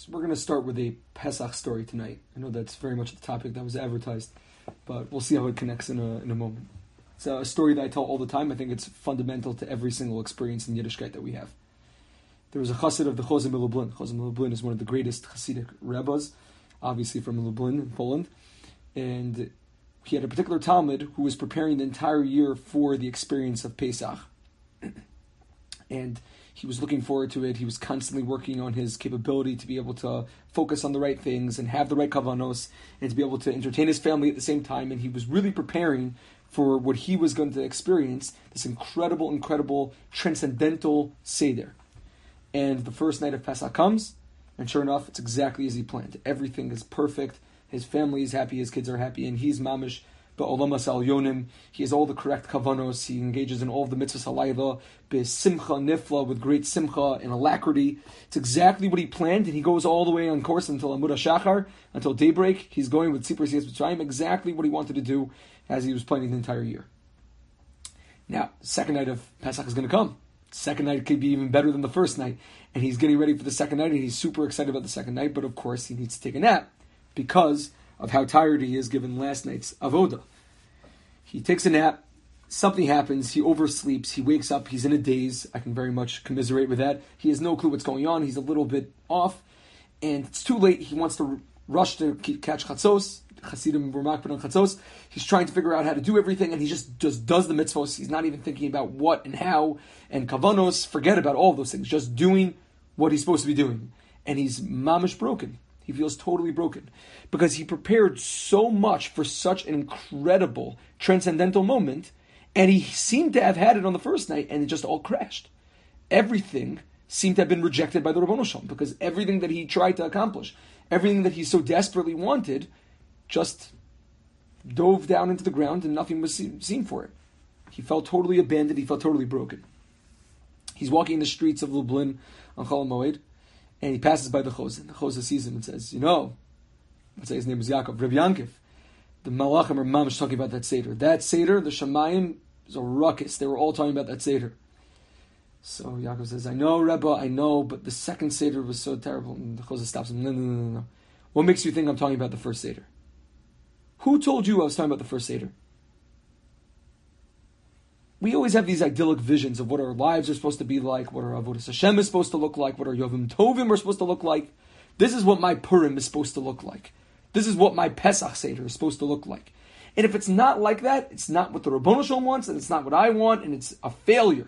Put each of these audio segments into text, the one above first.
So we're going to start with a Pesach story tonight. I know that's very much the topic that was advertised, but we'll see how it connects in a moment. It's a story that I tell all the time. I think it's fundamental to every single experience in Yiddishkeit that we have. There was a chassid of the Chozeh Lublin. Chozeh Lublin is one of the greatest Hasidic rabbis, obviously from Lublin in Poland. And he had a particular Talmud who was preparing the entire year for the experience of Pesach. And he was looking forward to it. He was constantly working on his capability to be able to focus on the right things and have the right kavanos and to be able to entertain his family at the same time. And he was really preparing for what he was going to experience, this incredible, transcendental Seder. And the first night of Pesach comes, and sure enough, it's exactly as he planned. Everything is perfect. His family is happy, his kids are happy, and he's mamish ba'olamas al-yonim. He has all the correct kavanos. He engages in all of the mitzvahs halayla, besimcha nifla, with great simcha and alacrity. It's exactly what he planned, and he goes all the way on course until Amud HaShachar, until daybreak. He's going with Tzipor Siyas B'Tzrayim, exactly what he wanted to do as he was planning the entire year. Now, second night of Pesach is going to come. Second night could be even better than the first night. And he's getting ready for the second night, and he's super excited about the second night, but of course he needs to take a nap because of how tired he is given last night's avoda. He takes a nap, something happens, he oversleeps, he wakes up, he's in a daze. I can very much commiserate with that. He has no clue what's going on, he's a little bit off, and it's too late. He wants to rush to catch chatzos. Hasidim were makpid on chatzos. He's trying to figure out how to do everything, and he just does the mitzvos. He's not even thinking about what and how and kavanos. Forget about all those things. Just doing what he's supposed to be doing. And he's mamish broken. He feels totally broken because he prepared so much for such an incredible, transcendental moment, and he seemed to have had it on the first night, and it just all crashed. Everything seemed to have been rejected by the Ribbono Shel Olam because everything that he tried to accomplish, everything that he so desperately wanted, just dove down into the ground and nothing was seen for it. He felt totally abandoned. He felt totally broken. He's walking the streets of Lublin on Chol Moed, and he passes by the Chozeh. The Chozeh sees him and says, let's say his name is Yaakov, Reb Yankiv. The Malachim are mamish talking about that Seder. That Seder, the Shamayim, is a ruckus. They were all talking about that Seder. So Yaakov says, I know, Rebbe, I know, but the second Seder was so terrible. And the Chozeh stops him. No. What makes you think I'm talking about the first Seder? Who told you I was talking about the first Seder? We always have these idyllic visions of what our lives are supposed to be like, what our Avodas Hashem is supposed to look like, what our Yovim Tovim are supposed to look like. This is what my Purim is supposed to look like. This is what my Pesach Seder is supposed to look like. And if it's not like that, it's not what the Ribbono Shel Olam wants, and it's not what I want, and it's a failure.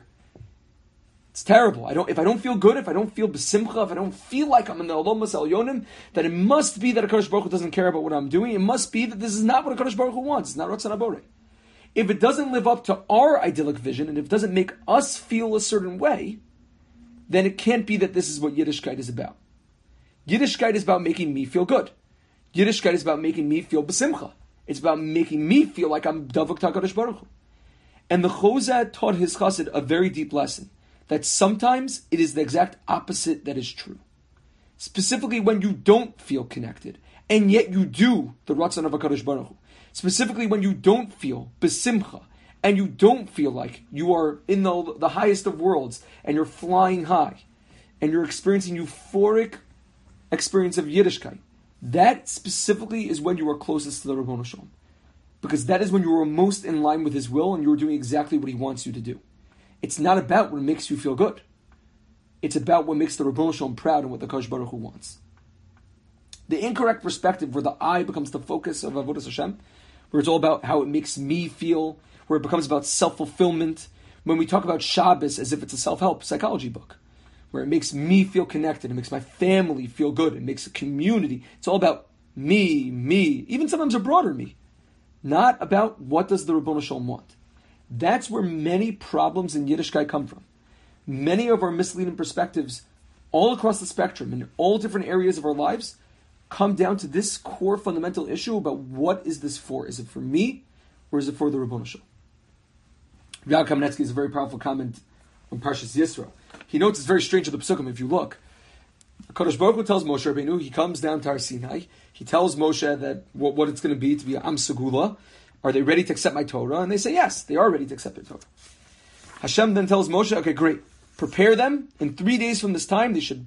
It's terrible. If I don't feel good, if I don't feel besimcha, if I don't feel like I'm in the Olomas Elyonim, then it must be that HaKadosh Baruch Hu doesn't care about what I'm doing. It must be that this is not what HaKadosh Baruch Hu wants. It's not Ratzon HaBorei. If it doesn't live up to our idyllic vision, and if it doesn't make us feel a certain way, then it can't be that this is what Yiddishkeit is about. Yiddishkeit is about making me feel good. Yiddishkeit is about making me feel besimcha. It's about making me feel like I'm Davuk HaKadosh Baruch Hu. And the Chozeh taught his chassid a very deep lesson, that sometimes it is the exact opposite that is true. Specifically when you don't feel connected, and yet you do the Ratzon of HaKadosh Baruch Hu. Specifically when you don't feel besimcha, and you don't feel like you are in the highest of worlds, and you're flying high, and you're experiencing euphoric experience of Yiddishkeit. That specifically is when you are closest to the Ribbono Shel Olam. Because that is when you are most in line with His will, and you are doing exactly what He wants you to do. It's not about what makes you feel good. It's about what makes the Ribbono Shel Olam proud and what the Kadosh Baruch Hu wants. The incorrect perspective, where the I becomes the focus of Avodas Hashem, where it's all about how it makes me feel, where it becomes about self-fulfillment, when we talk about Shabbos as if it's a self-help psychology book, where it makes me feel connected, it makes my family feel good, it makes a community. It's all about me, even sometimes a broader me. Not about what does the Ribbono Shel Olam want. That's where many problems in Yiddishkeit come from. Many of our misleading perspectives all across the spectrum, in all different areas of our lives, come down to this core fundamental issue about what is this for? Is it for me, or is it for the Ribbono Shel Olam? Rav Kamenetsky has a very powerful comment on Parshas Yisro. He notes it's very strange in the Pesukim. If you look, Kadosh Baruch Hu tells Moshe Rabbeinu, he comes down to Har Sinai, he tells Moshe that what it's going to be Am Segula. Are they ready to accept my Torah? And they say yes, they are ready to accept the Torah. Hashem then tells Moshe, okay, great. Prepare them. In 3 days from this time, they should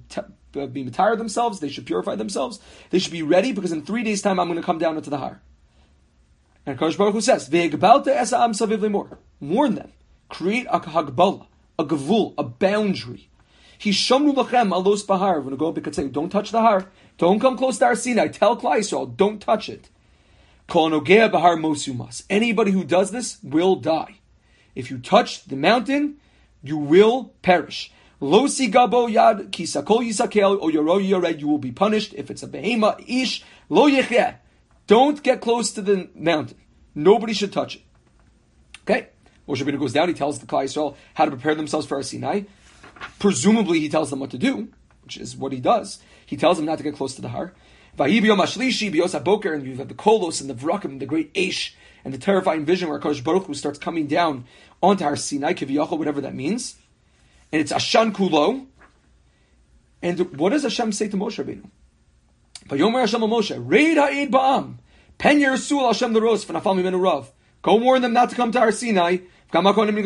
be matire themselves. They should purify themselves. They should be ready because in 3 days' time I'm going to come down into the har. And Kadosh Baruch Hu says, "Ve'egbalta es ha'am saviv lemor." Warn them. Create a hagbala, a gavul, a boundary. Hishamru lachem alos bahar. When go say, don't touch the har. Don't come close to Har Sinai. Tell Klal Yisrael, don't touch it. Kol nogea bahar mosumas. Anybody who does this will die. If you touch the mountain, you will perish. Lo si gabo yad ki sakol yisakel o yoro yored. You will be punished. If it's a behema ish lo yechyeh. Don't get close to the mountain. Nobody should touch it. Okay. Moshe Rabbeinu goes down. He tells the Klal Yisrael how to prepare themselves for Har Sinai. Presumably, he tells them what to do, which is what he does. He tells them not to get close to the har. And you have the kolos and the vrakim, and the great Aish, and the terrifying vision where Kadosh Baruch Hu starts coming down onto Har Sinai, kiviyachol, whatever that means. And it's Ashan Kulo. And what does Hashem say to Moshe Rabbeinu? Vayomer Hashem Moshe, Reid ha'id ba'am, pen yersul Hashem l'ros, v'nafal mimenu rav. Go warn them not to come to Har Sinai. Be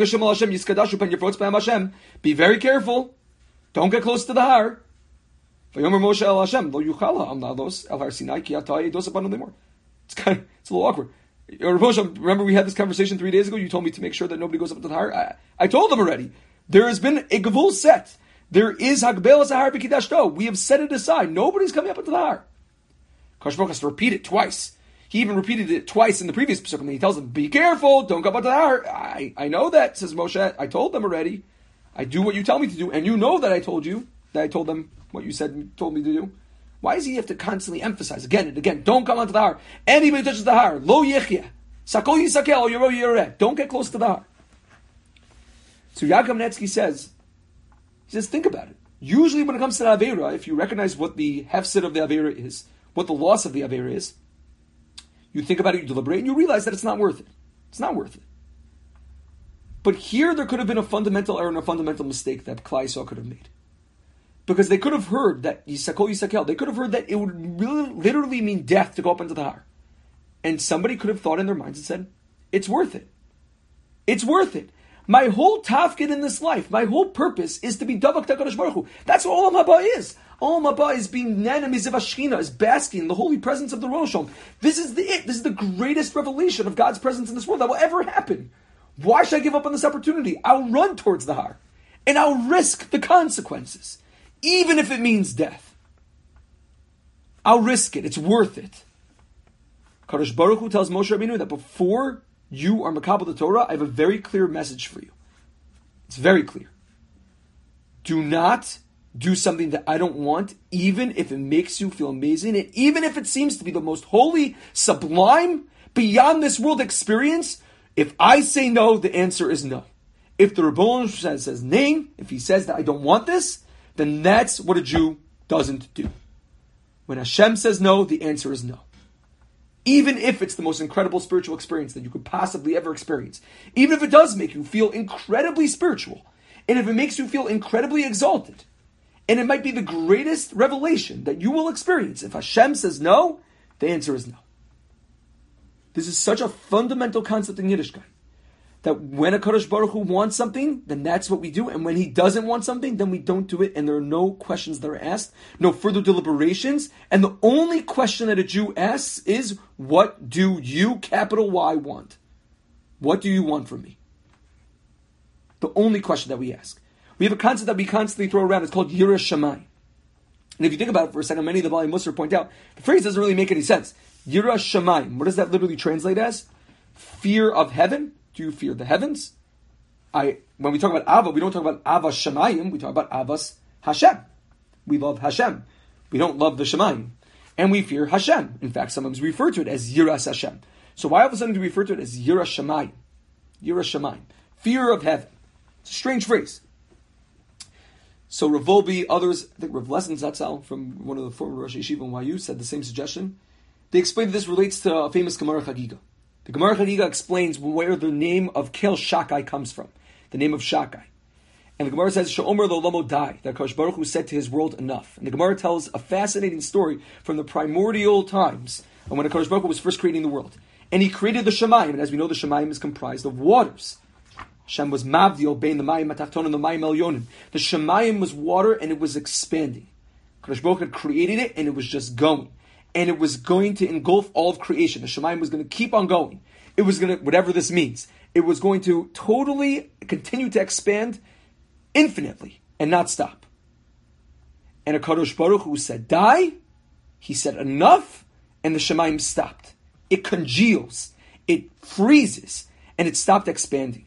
very careful. Don't get close to the har. It's a little awkward. Remember we had this conversation 3 days ago? You told me to make sure that nobody goes up to the har. I told them already. There has been a gavul set. There is hagbel sahar b'kidashto. We have set it aside. Nobody's coming up into the har. Kadosh Baruch Hu has to repeat it twice. He even repeated it twice in the previous psukim. He tells them, be careful, don't go up to the har. I know that, says Moshe. I told them already. I do what you tell me to do, and you know that I told them what you said and told me to do. Why does he have to constantly emphasize again and again, don't come onto the har. Anybody touches the har, lo yechyeh. Sakol yisakel, yoro yoreh. Don't get close to the har. So Yaakov Netsky says, think about it. Usually when it comes to the Aveira, if you recognize what the hefset of the Aveira is, what the loss of the Aveira is, you think about it, you deliberate, and you realize that it's not worth it. It's not worth it. But here there could have been a fundamental error and a fundamental mistake that Klal Yisrael could have made. Because they could have heard that Yisakol Yisakel, they could have heard that it would really, literally mean death to go up into the har. And somebody could have thought in their minds and said, it's worth it. It's worth it. My whole tafkid in this life, my whole purpose is to be Davak HaKadosh Baruch Hu. That's what Olam Haba is. Olam Haba is being Nanamiziv Ashchina, is basking in the holy presence of the Rosh Hashanah. This is the greatest revelation of God's presence in this world that will ever happen. Why should I give up on this opportunity? I'll run towards the har. And I'll risk the consequences. Even if it means death. I'll risk it. It's worth it. Kadosh Baruch Hu tells Moshe Rabbeinu that before you are Makabel the Torah, I have a very clear message for you. It's very clear. Do not do something that I don't want, even if it makes you feel amazing, and even if it seems to be the most holy, sublime, beyond this world experience. If I say no, the answer is no. If the Rebbeinu says name, if he says that I don't want this, then that's what a Jew doesn't do. When Hashem says no, the answer is no. Even if it's the most incredible spiritual experience that you could possibly ever experience. Even if it does make you feel incredibly spiritual. And if it makes you feel incredibly exalted. And it might be the greatest revelation that you will experience. If Hashem says no, the answer is no. This is such a fundamental concept in Yiddishkeit. That when a Kadosh Baruch Hu wants something, then that's what we do. And when he doesn't want something, then we don't do it. And there are no questions that are asked, no further deliberations. And the only question that a Jew asks is, what do you, capital Y, want? What do you want from me? The only question that we ask. We have a concept that we constantly throw around. It's called Yirah Shamayim. And if you think about it for a second, many of the Baalei Musar point out, the phrase doesn't really make any sense. Yirah Shamayim. What does that literally translate as? Fear of heaven. Do you fear the heavens? When we talk about Ava, we don't talk about Ava Shamayim. We talk about Avas Hashem. We love Hashem. We don't love the Shamayim. And we fear Hashem. In fact, sometimes we refer to it as Yiras Hashem. So why all of a sudden do we refer to it as Yirah Shamayim? Yirah Shamayim. Fear of heaven. It's a strange phrase. So Rav Wolbe, others, I think Rav Lessons Zatzal, from one of the former Rosh Yeshiva in YU, said the same suggestion. They explained that this relates to a famous Gemara Chagiga. The Gemara Chagiga explains where the name of Kel Shakai comes from. The name of Shakai. And the Gemara says, Sha'omer lo lomo dai, that Kadosh Baruch Hu said to his world, enough. And the Gemara tells a fascinating story from the primordial times, when Kadosh Baruch Hu was first creating the world. And he created the Shemayim, and as we know, the Shemayim is comprised of waters. Hashem was Mavdil, Bein the Mayim Matachton and the Mayim Elyonim. The Shemayim was water, and it was expanding. Kadosh Baruch had created it, and it was just going. And it was going to engulf all of creation. The Shemayim was going to keep on going. It was going to, whatever this means, it was going to totally continue to expand infinitely and not stop. And a Kadosh Baruch Hu said, die. He said, enough. And the Shemayim stopped. It congeals. It freezes. And it stopped expanding.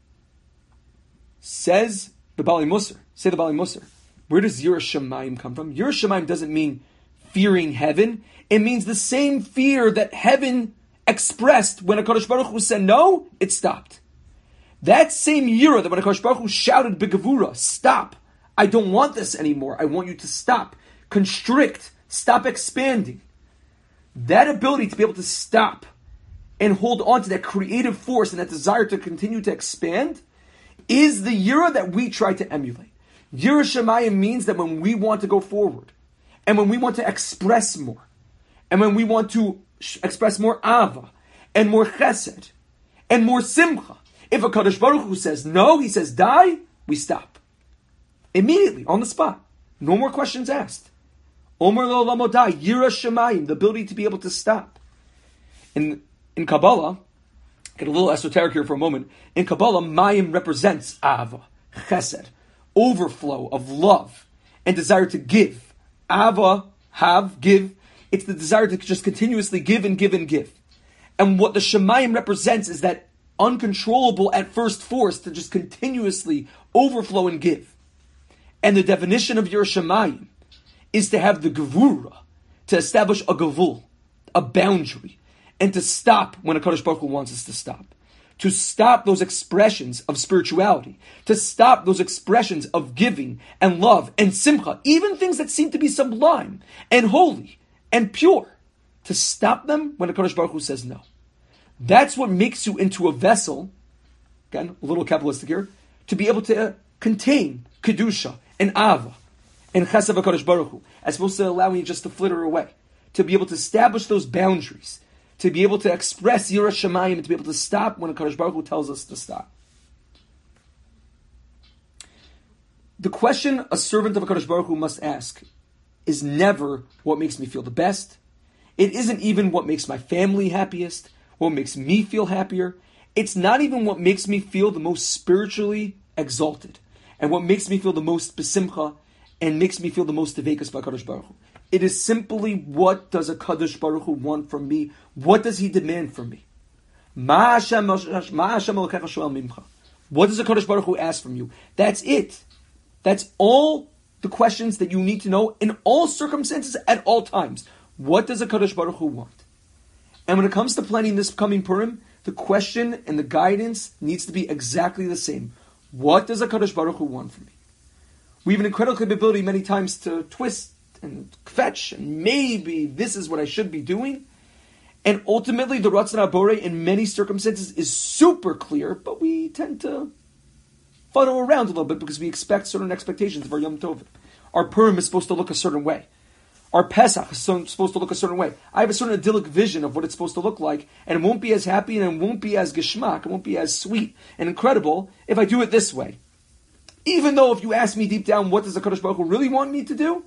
Says the Bali Musar. Say the Bali Musar. Where does Yirah Shemayim come from? Yirah Shemayim doesn't mean fearing heaven. It means the same fear that heaven expressed when HaKadosh Baruch Hu said no, it stopped. That same Yirah that when HaKadosh Baruch Hu shouted Begavura, stop. I don't want this anymore. I want you to stop. Constrict. Stop expanding. That ability to be able to stop and hold on to that creative force and that desire to continue to expand is the Yirah that we try to emulate. Yirah Shemayim means that when we want to go forward, and when we want to express more, and when we want to express more Ava, and more Chesed, and more Simcha, if a Kadosh Baruch Hu says no, he says die, we stop. Immediately, on the spot. No more questions asked. Omer lo lamodai, Yirah Shemayim, the ability to be able to stop. In Kabbalah, get a little esoteric here for a moment. In Kabbalah, Mayim represents Ava, Chesed, overflow of love and desire to give. Ava, have, give. It's the desire to just continuously give and give and give. And what the Shemayim represents is that uncontrollable at first force to just continuously overflow and give. And the definition of your Shemayim is to have the Gevura, to establish a Gevul, a boundary, and to stop when a Kadosh Baruch Hu wants us to stop. To stop those expressions of spirituality, to stop those expressions of giving and love and simcha, even things that seem to be sublime and holy and pure, to stop them when a Kadosh Baruch Hu says no. That's what makes you into a vessel, again, a little Kabbalistic here, to be able to contain Kedusha and Ava and Chesed HaKadosh Baruch Hu, as opposed to allowing you just to flitter away, to be able to establish those boundaries, to be able to express Yirah Shemayim, and to be able to stop when a Kadosh Baruch Hu tells us to stop. The question a servant of a Kadosh Baruch Hu must ask is never what makes me feel the best. It isn't even what makes my family happiest, what makes me feel happier. It's not even what makes me feel the most spiritually exalted, and what makes me feel the most besimcha, and makes me feel the most devekas by Kadosh Baruch Hu. It is simply, what does a Kadosh Baruch Hu want from me? What does he demand from me? What does a Kadosh Baruch Hu ask from you? That's it. That's all the questions that you need to know in all circumstances at all times. What does a Kadosh Baruch Hu want? And when it comes to planning this coming Purim, the question and the guidance needs to be exactly the same. What does a Kadosh Baruch Hu want from me? We have an incredible capability many times to twist and fetch, and maybe this is what I should be doing. And ultimately, the Ratzon HaBorei in many circumstances is super clear, but we tend to fuddle around a little bit because we expect certain expectations of our Yom Tov. Our Purim is supposed to look a certain way. Our Pesach is supposed to look a certain way. I have a certain idyllic vision of what it's supposed to look like, and it won't be as happy and it won't be as geschmack, it won't be as sweet and incredible if I do it this way. Even though if you ask me deep down, what does the Kadosh Baruch Hu really want me to do?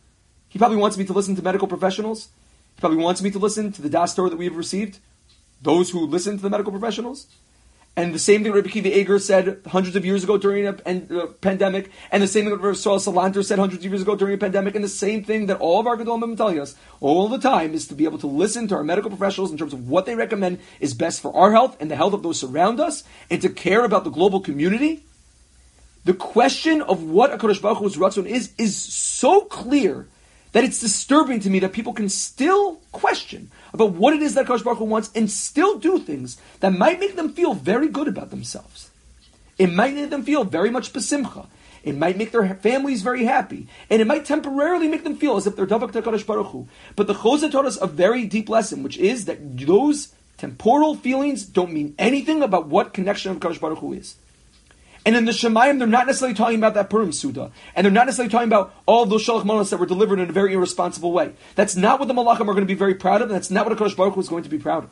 He probably wants me to listen to medical professionals. He probably wants me to listen to the Das Torah that we have received, those who listen to the medical professionals. And the same thing Rabbi Akiva Eger said hundreds of years ago during a pandemic, and the same thing that Rabbi Saul Salanter said hundreds of years ago during a pandemic, and the same thing that all of our Gedolim have been telling us all the time is to be able to listen to our medical professionals in terms of what they recommend is best for our health and the health of those around us, and to care about the global community. The question of what a Kadosh Baruch Hu's Ratzon is so clear that it's disturbing to me that people can still question about what it is that Kadosh Baruch Hu wants and still do things that might make them feel very good about themselves. It might make them feel very much besimcha. It might make their families very happy. And it might temporarily make them feel as if they're davak to Kadosh Baruch Hu. But the Choseh taught us a very deep lesson, which is that those temporal feelings don't mean anything about what connection of Kadosh Baruch Hu is. And in the Shemayim, they're not necessarily talking about that Purim Suda. And they're not necessarily talking about all of those Shalach Manos that were delivered in a very irresponsible way. That's not what the Malachim are going to be very proud of, and that's not what a Kadosh Baruch Hu is going to be proud of.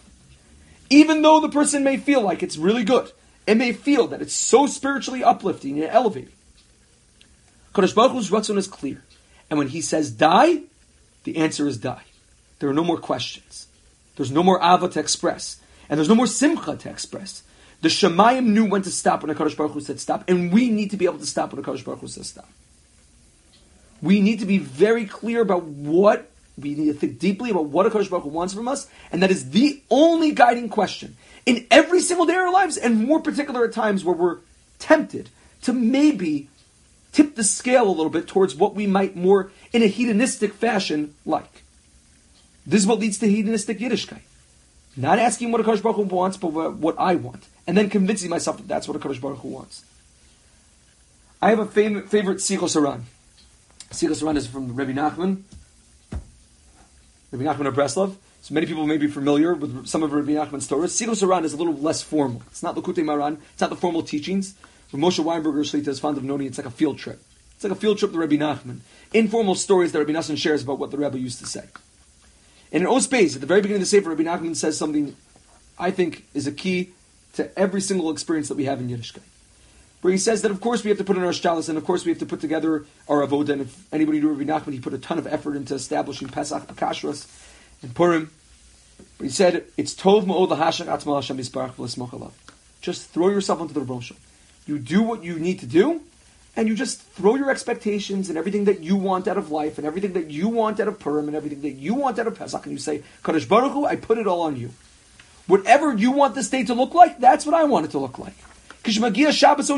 Even though the person may feel like it's really good, and may feel that it's so spiritually uplifting and elevating, Kadosh Baruch Hu's Ratzon is clear. And when he says die, the answer is die. There are no more questions. There's no more ava to express. And there's no more simcha to express. The Shemayim knew when to stop when HaKadosh Baruch Hu said stop, and we need to be able to stop when HaKadosh Baruch Hu says stop. We need to be very clear about what, we need to think deeply about what HaKadosh Baruch Hu wants from us, and that is the only guiding question in every single day of our lives, and more particular at times where we're tempted to maybe tip the scale a little bit towards what we might more, in a hedonistic fashion, like. This is what leads to hedonistic Yiddishkeit. Not asking what HaKadosh Baruch Hu wants, but what I want. And then convincing myself that that's what HaKadosh Baruch Hu wants. I have a favorite Sichos Haran. Sichos Haran is from Rabbi Nachman. Rabbi Nachman of Breslov. So many people may be familiar with some of Rabbi Nachman's Torahs. Sichos Haran is a little less formal. It's not Likutei Maran. It's not the formal teachings. When Moshe Weinberger Shlita is fond of noting, it's like a field trip. It's like a field trip to Rabbi Nachman. Informal stories that Rabbi Nachman shares about what the Rebbe used to say. And in O space, at the very beginning of the Sefer, Rabbi Nachman says something I think is a key to every single experience that we have in Yiddishkeit. Where he says that of course we have to put in our shtalis, and of course we have to put together our avoda, and if anybody knew Rabbi Nachman, he put a ton of effort into establishing Pesach, Pakashras, and Purim. But he said, it's tov ma'od lahashach atzma Hashem yisbarach v'lismoch alav. Just throw yourself into the Rebbe Shalom. You do what you need to do, and you just throw your expectations and everything that you want out of life, and everything that you want out of Purim, and everything that you want out of Pesach, and you say, Kadosh Baruch Hu, I put it all on you. Whatever you want this day to look like, that's what I want it to look like. I throw it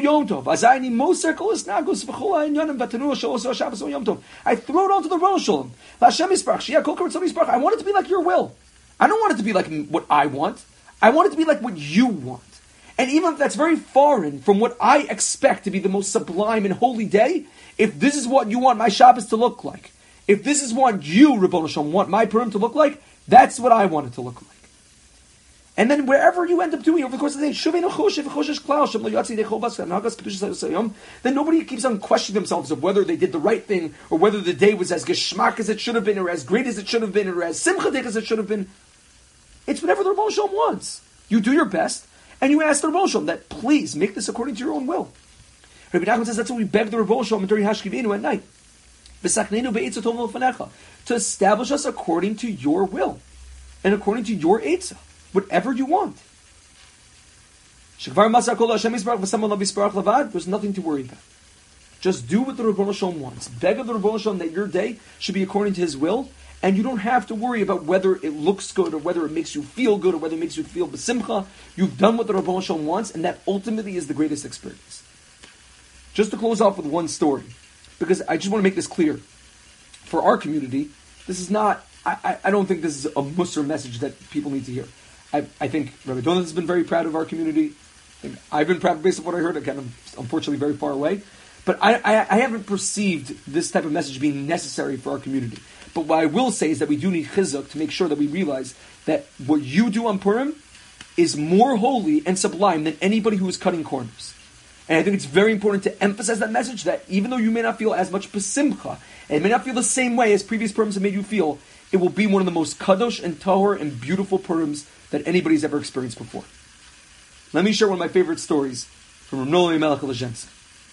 onto the Rebbe Shalom. I want it to be like your will. I don't want it to be like what I want. I want it to be like what you want. And even if that's very foreign from what I expect to be the most sublime and holy day, if this is what you want my Shabbos to look like, if this is what you, Rebbe Shalom, want my Purim to look like, that's what I want it to look like. And then wherever you end up doing over the course of the day, then nobody keeps on questioning themselves of whether they did the right thing, or whether the day was as geschmack as it should have been, or as great as it should have been, or as simchadik as it should have been. It's whatever the Rebbe Shalom wants. You do your best, and you ask the Rebbe Shalom that please make this according to your own will. Rabbi Nachman says that's what we beg the Rebbe Shalom during Hashkivenu at night. To establish us according to your will, and according to your Eitzah. Whatever you want. There's nothing to worry about. Just do what the Rebbe Shalom wants. Beg of the Rebbe Shalom that your day should be according to his will, and you don't have to worry about whether it looks good, or whether it makes you feel good, or whether it makes you feel besimcha. You've done what the Rebbe Shalom wants, and that ultimately is the greatest experience. Just to close off with one story, because I just want to make this clear. For our community, this is not, I don't think this is a Musar message that people need to hear. I think Rabbi Donat has been very proud of our community. I think I've been proud based on what I heard. Again, I'm unfortunately very far away. But I haven't perceived this type of message being necessary for our community. But what I will say is that we do need chizuk to make sure that we realize that what you do on Purim is more holy and sublime than anybody who is cutting corners. And I think it's very important to emphasize that message, that even though you may not feel as much besimcha, and it may not feel the same way as previous Purims have made you feel, it will be one of the most kadosh and tahor and beautiful Purims that anybody's ever experienced before. Let me share one of my favorite stories from Ramnoli Melech Lezhensk.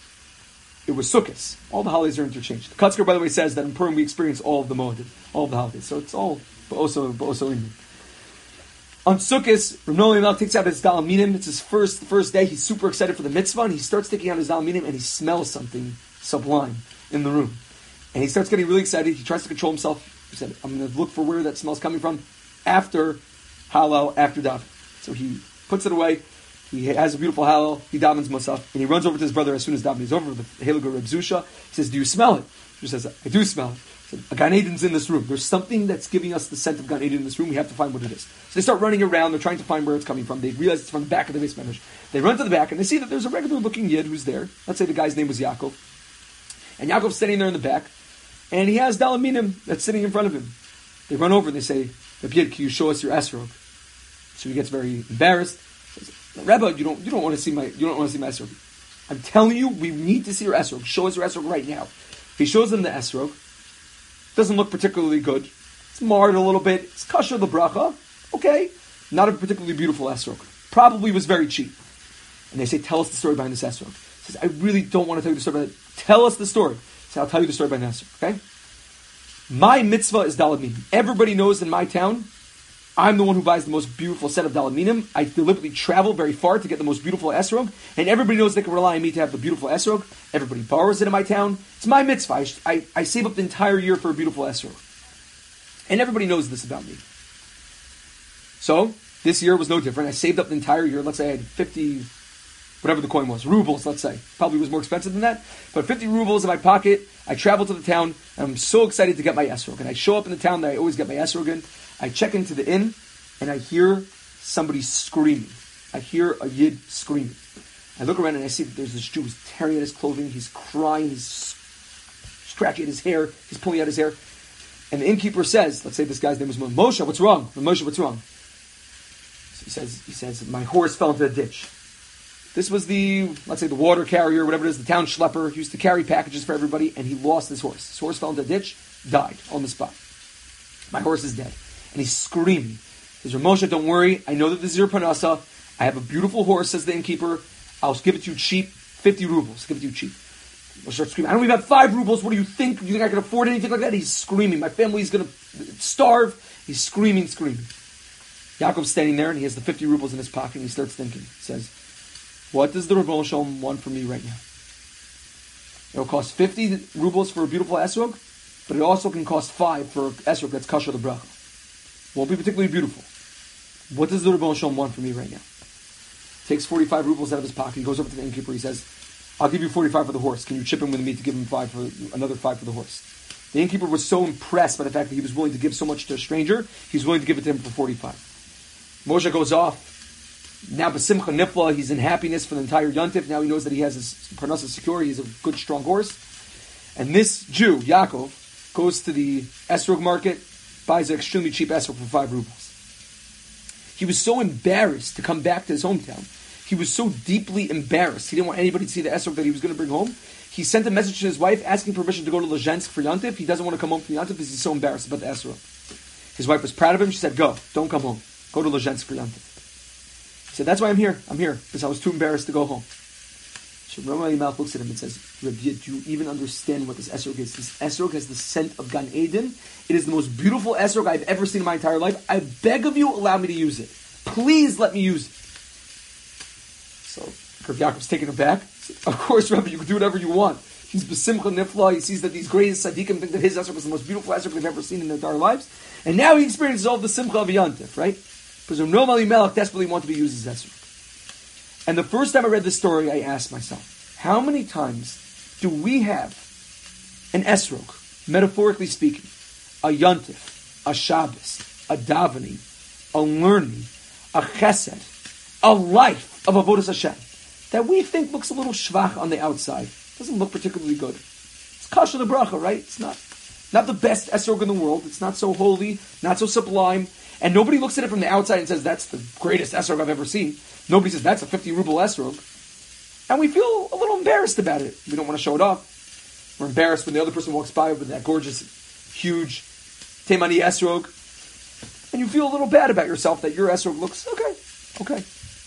It was Sukkot. All the holidays are interchanged. The Kutzker, by the way, says that in Purim we experience all of the Moedim, all of the holidays. So it's all also in. On Sukkot, Ramnoli Melech takes out his Dal Minim. It's his first day. He's super excited for the mitzvah, and he starts taking out his Dal Minim, and he smells something sublime in the room. And he starts getting really excited. He tries to control himself. He said, I'm going to look for where that smell's coming from after Hallel, after daven. So he puts it away. He has a beautiful Hallel. He davens Musaf, and he runs over to his brother as soon as davening is over with the Heligur Reb Zusha. He says, do you smell it? He says, I do smell it. He said, a Gan Eden's in this room. There's something that's giving us the scent of Gan Eden in this room. We have to find what it is. So they start running around. They're trying to find where it's coming from. They realize it's from the back of the base medrash. They run to the back, and they see that there's a regular-looking Yid who's there. Let's say the guy's name was Yaakov. And Yaakov's standing there in the back, and he has Dalaminim that's sitting in front of him. They run over and they say, Reb Yid, can you show us your esrog? So he gets very embarrassed. He says, Rebbe, you don't want to see my esrog. I'm telling you, we need to see your esrog. Show us your esrog right now. If he shows them the esrog, doesn't look particularly good. It's marred a little bit. It's kasher l'bracha. Okay, not a particularly beautiful esrog. Probably was very cheap. And they say, tell us the story behind this esrog. He says, I really don't want to tell you the story behind it. Tell us the story. He says, I'll tell you the story behind the esrog. Okay. My mitzvah is daled minim. Everybody knows in my town, I'm the one who buys the most beautiful set of daled minim. I deliberately travel very far to get the most beautiful esrog, and everybody knows they can rely on me to have the beautiful esrog. Everybody borrows it in my town. It's my mitzvah. I save up the entire year for a beautiful esrog. And everybody knows this about me. So, this year was no different. I saved up the entire year. Let's say I had 50, whatever the coin was, rubles, let's say. Probably was more expensive than that. But 50 rubles in my pocket. I travel to the town, and I'm so excited to get my esrog. And I show up in the town that I always get my esrog in. I check into the inn, and I hear somebody screaming. I hear a yid screaming. I look around, and I see that there's this Jew who's tearing at his clothing. He's crying. He's scratching at his hair. He's pulling out his hair. And the innkeeper says, let's say this guy's name was Moshe, what's wrong? Moshe, what's wrong? So he says, my horse fell into a ditch. This was let's say the water carrier, whatever it is, the town schlepper. He used to carry packages for everybody, and he lost his horse. His horse fell into a ditch, died on the spot. My horse is dead. And he's screaming. He says, Moshe, don't worry. I know that this is your panasa. I have a beautiful horse, says the innkeeper. I'll give it to you cheap, 50 rubles. Give it to you cheap. Moshe starts screaming, I don't even have 5 rubles. What do you think? You think I can afford anything like that? He's screaming. My family's going to starve. He's screaming. Yaakov's standing there, and he has the 50 rubles in his pocket, and he starts thinking. He says, what does the Rebbeinu Shalom want from me right now? It'll cost 50 rubles for a beautiful esrog, but it also can cost 5 for an esrog that's kasher the bracha. Won't be particularly beautiful. What does the Rebbeinu Shalom want from me right now? Takes 45 rubles out of his pocket. He goes over to the innkeeper. He says, I'll give you 45 for the horse. Can you chip in with me to give him another 5 for the horse? The innkeeper was so impressed by the fact that he was willing to give so much to a stranger, he was willing to give it to him for 45. Moshe goes off. Now, B'simcha Nifla, he's in happiness for the entire Yontif. Now he knows that he has his parnasa secure. He has a good, strong horse. And this Jew, Yaakov, goes to the esrog market, buys an extremely cheap esrog for 5 rubles. He was so embarrassed to come back to his hometown. He was so deeply embarrassed. He didn't want anybody to see the esrog that he was going to bring home. He sent a message to his wife asking permission to go to Lezhensk for Yontif. He doesn't want to come home for Yontif because he's so embarrassed about the esrog. His wife was proud of him. She said, go, don't come home. Go to Lezhensk for Yontif. He said, that's why I'm here. I'm here because I was too embarrassed to go home. So Rama Yimelech looks at him and says, Rabbi, do you even understand what this esrog is? This esrog has the scent of Gan Eden. It is the most beautiful esrog I've ever seen in my entire life. I beg of you, allow me to use it. Please let me use it. So Rabbi Yaakov's taken aback. Of course, Rabbi, you can do whatever you want. He's B'simcha Nifla. He sees that these greatest tzaddikim think that his esrog was the most beautiful esrog they've ever seen in their entire lives. And now he experiences all of the simcha of Yontif, right? Because Rama Yimelech desperately wanted to be used as esrog. And the first time I read this story, I asked myself, how many times do we have an esrog, metaphorically speaking, a Yontif, a Shabbos, a davening, a learning, a chesed, a life of avodas Hashem that we think looks a little shvach on the outside, doesn't look particularly good. It's kasher the bracha, right? It's not the best esrog in the world. It's not so holy, not so sublime, and nobody looks at it from the outside and says that's the greatest esrog I've ever seen. Nobody says that's a 50 ruble esrog, and we feel a little embarrassed about it. We don't want to show it off. We're embarrassed when the other person walks by with that gorgeous, huge Teimani esrog, and you feel a little bad about yourself that your esrog looks okay.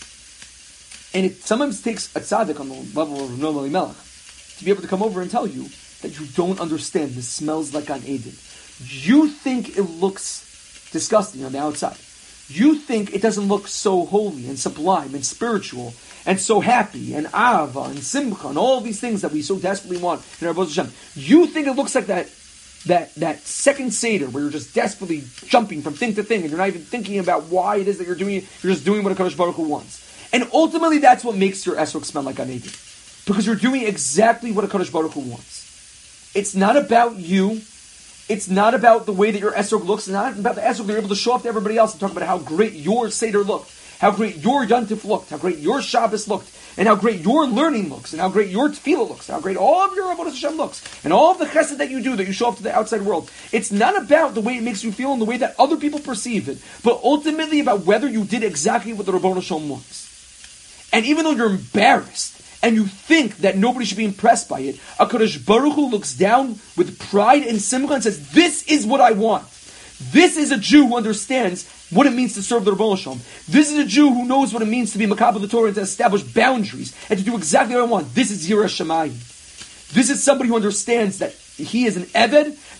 And it sometimes takes a tzaddik on the level of Rama Yimelech to be able to come over and tell you that you don't understand. This smells like Gan Eden. You think it looks disgusting on the outside. You think it doesn't look so holy and sublime and spiritual and so happy and ava and simcha and all these things that we so desperately want in our Avodas Hashem. You think it looks like that second Seder where you're just desperately jumping from thing to thing and you're not even thinking about why it is that you're doing it. You're just doing what HaKadosh Baruch Hu wants. And ultimately that's what makes your esrog smell like Gan Eden. Because you're doing exactly what HaKadosh Baruch Hu wants. It's not about you. It's not about the way that your esrog looks. It's not about the esrog that you're able to show off to everybody else and talk about how great your Seder looked, how great your Yontif looked, how great your Shabbos looked, and how great your learning looks, and how great your tefillah looks, how great all of your Avodas Hashem looks, and all of the chesed that you do, that you show off to the outside world. It's not about the way it makes you feel and the way that other people perceive it, but ultimately about whether you did exactly what the Rebbeinu Shalom wants. And even though you're embarrassed, and you think that nobody should be impressed by it, HaKadosh Baruch Hu looks down with pride and simcha and says, this is what I want. This is a Jew who understands what it means to serve the Rebbeinu Shalom. This is a Jew who knows what it means to be Makabel the Torah and to establish boundaries and to do exactly what I want. This is Yirah Shamayim. This is somebody who understands that he is an Eved,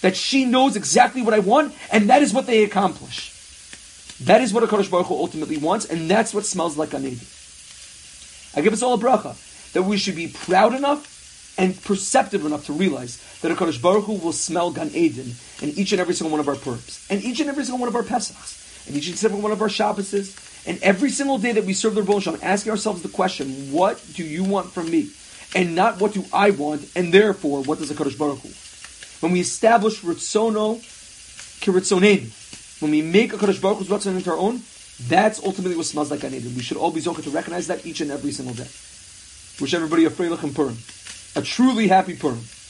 that she knows exactly what I want, and that is what they accomplish. That is what HaKadosh Baruch Hu ultimately wants, and that's what smells like Gan Eden. I give us all a bracha, that we should be proud enough and perceptive enough to realize that HaKadosh Baruch Hu will smell Gan Eden in each and every single one of our Purbs, and each and every single one of our Pesachs, and each and every one of our Shabbases, and every single day that we serve the Rebbe Shalom, asking ourselves the question, what do you want from me? And not what do I want, and therefore, what does HaKadosh Baruch Hu? When we establish Ritzono Kiritzonenu, when we make HaKadosh Baruch Hu's Ratzon into our own, that's ultimately what smells like Gan Eden. We should all be zocher to recognize that each and every single day. Wish everybody a Freilich and Purim. A truly happy Purim.